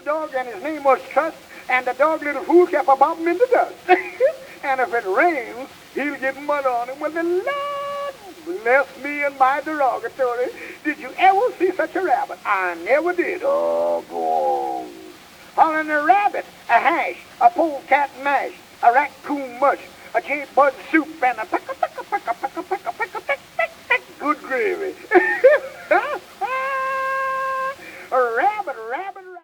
dog, and his name was Trust, and the dog, little fool, kept a bobbing in the dust. And if it rains, he'll get mud on him. Well, the Lord bless me and my derogatory. Did you ever see such a rabbit? I never did. Oh, go on. Hollering a rabbit, a hash, a polecat mash, a raccoon mush, a J-Bud soup, and a